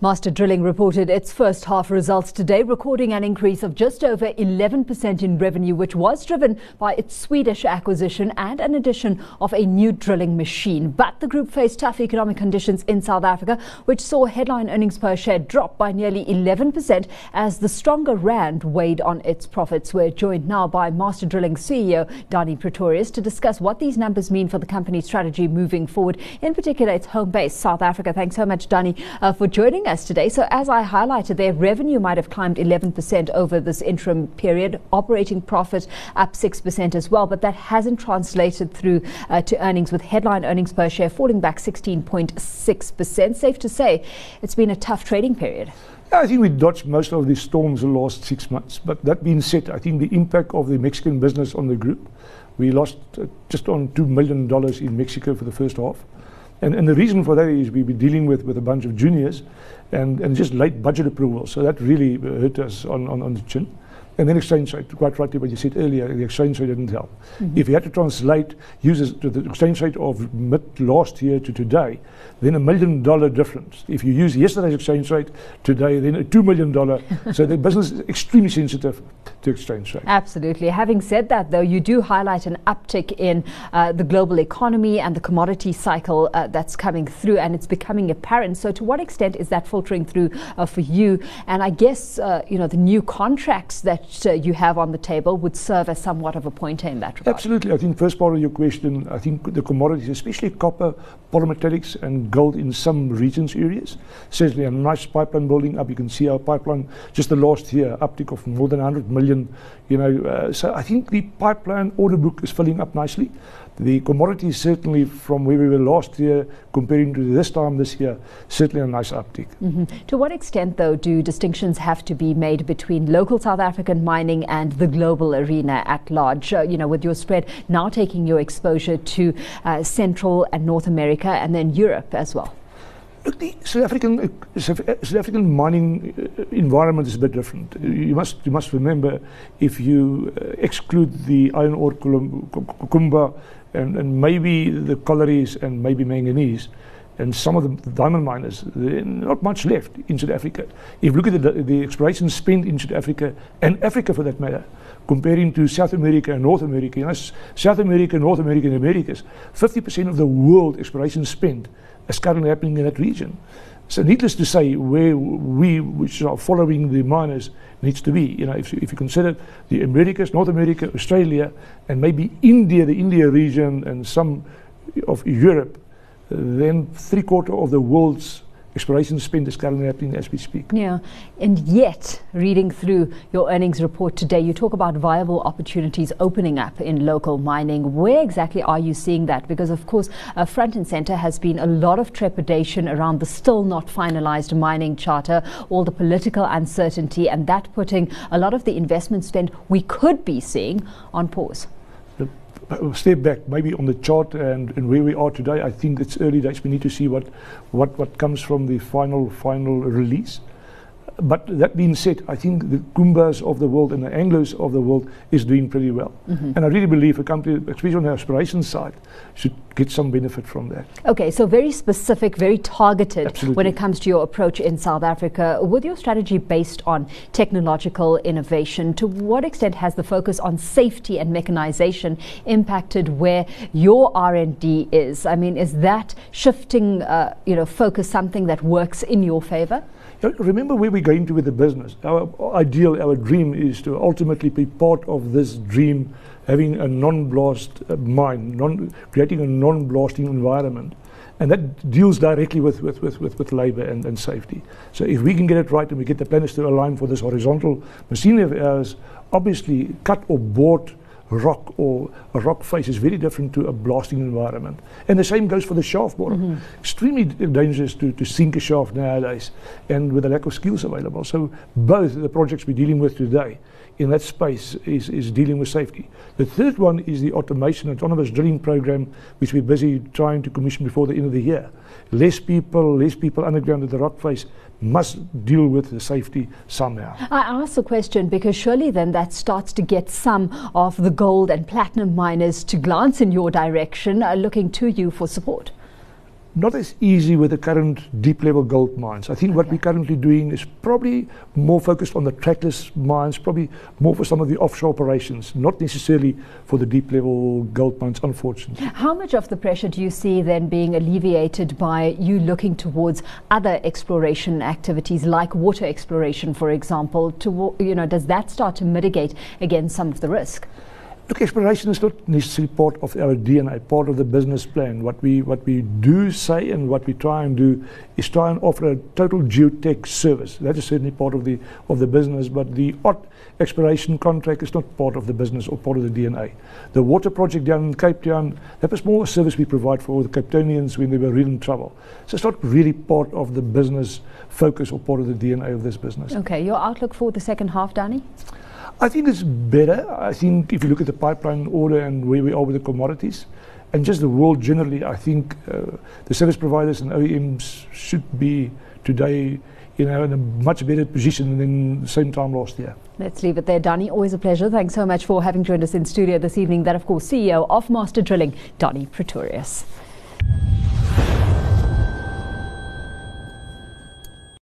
Master Drilling reported its first half results today, recording an increase of just over 11% in revenue, which was driven by its Swedish acquisition and an addition of a new drilling machine. But the group faced tough economic conditions in South Africa, which saw headline earnings per share drop by nearly 11% as the stronger rand weighed on its profits. We're joined now by Master Drilling CEO Danie Pretorius to discuss what these numbers mean for the company's strategy moving forward, in particular its home base, South Africa. Thanks so much, Danie, for joining us today. So as I highlighted, their revenue might have climbed 11% over this interim period, operating profit up 6% as well, but that hasn't translated through to earnings, with headline earnings per share falling back 16.6%. Safe to say it's been a tough trading period. I think we dodged most of these storms the last 6 months. But that being said, I think the impact of the Mexican business on the group, we lost just on $2 million in Mexico for the first half. And the reason for that is we've been dealing with a bunch of juniors and just late budget approval. So that really hurt us on the chin. And then exchange rate, quite rightly what you said earlier, the exchange rate didn't help. If you had to translate users to the exchange rate of mid last year to today, then $1 million difference. If you use yesterday's exchange rate today, then a $2 million. So the business is extremely sensitive to exchange rate. Absolutely. Having said that, though, you do highlight an uptick in the global economy and the commodity cycle that's coming through, and it's becoming apparent. So to what extent is that filtering through for you? And I guess, the new contracts that you have on the table would serve as somewhat of a pointer in that regard. Absolutely. I think first part of your question, I think the commodities, especially copper, polymetallics and gold in some regions areas, certainly a nice pipeline building up. You can see our pipeline just the last year, uptick of more than 100 million, so I think the pipeline order book is filling up nicely. The commodities certainly from where we were last year comparing to this time this year, certainly a nice uptick. To what extent, though, do distinctions have to be made between local South African mining and the global arena at large? With your spread now taking your exposure to Central and North America and then Europe as well. Look, the South African mining environment is a bit different. You must remember, if you exclude the iron ore, Kumba, and maybe the collieries and maybe manganese, and some of the diamond miners, there's not much left in South Africa. If you look at the exploration spend in South Africa, and Africa for that matter, comparing to South America and North America, South America, North America and Americas, 50% of the world exploration spend is currently happening in that region. So needless to say, where we, which are following the miners, needs to be. If you consider the Americas, North America, Australia, and maybe India, the India region, and some of Europe, then 3/4 of the world's exploration spend is currently happening as we speak. Yeah, and yet, reading through your earnings report today, you talk about viable opportunities opening up in local mining. Where exactly are you seeing that? Because, of course, front and center has been a lot of trepidation around the still not finalized mining charter, all the political uncertainty, and that putting a lot of the investment spend we could be seeing on pause. Step back, maybe on the chart and where we are today. I think it's early days. We need to see what comes from the final release. But that being said, I think the Kumbas of the world and the Anglos of the world is doing pretty well. And I really believe a company, especially on the exploration side, should get some benefit from that. Okay, so very specific, very targeted. Absolutely. When it comes to your approach in South Africa. With your strategy based on technological innovation, to what extent has the focus on safety and mechanization impacted where your R&D is? I mean, is that shifting, focus something that works in your favor? Remember where we're going to with the business. Our ideal, our dream is to ultimately be part of this dream, having a non-blast mine, creating a non-blasting environment. And that deals directly with labor and safety. So if we can get it right and we get the planners to align for this horizontal machinery of ours, obviously cut or bored rock or a rock face is very different to a blasting environment. And the same goes for the shaft borer. Extremely dangerous to sink a shaft nowadays, and with a lack of skills available. So both the projects we're dealing with today in that space is dealing with safety. The third one is the automation autonomous drilling program, which we're busy trying to commission before the end of the year. Less people underground at the rock face must deal with the safety somehow. I ask the question because surely then that starts to get some of the gold and platinum miners to glance in your direction, looking to you for support. not as easy with the current deep level gold mines. I think what we're currently doing is probably more focused on the trackless mines, probably more for some of the offshore operations, not necessarily for the deep level gold mines, unfortunately. How much of the pressure do you see then being alleviated by you looking towards other exploration activities like water exploration, for example? Does that start to mitigate against some of the risk? Look, exploration is not necessarily part of our DNA, part of the business plan. What we do say and what we try and do is try and offer a total geotech service. That is certainly part of the business, but the odd exploration contract is not part of the business or part of the DNA. The water project down in Cape Town, that was more a service we provide for the Cape Townians when they were really in trouble. So it's not really part of the business focus or part of the DNA of this business. Okay, your outlook for the second half, Danny? I think it's better. I think if you look at the pipeline order and where we are with the commodities, and just the world generally, I think the service providers and OEMs should be today, in a much better position than the same time last year. Let's leave it there, Danny. Always a pleasure. Thanks so much for having joined us in studio this evening. That, of course, CEO of Master Drilling, Danny Pretorius.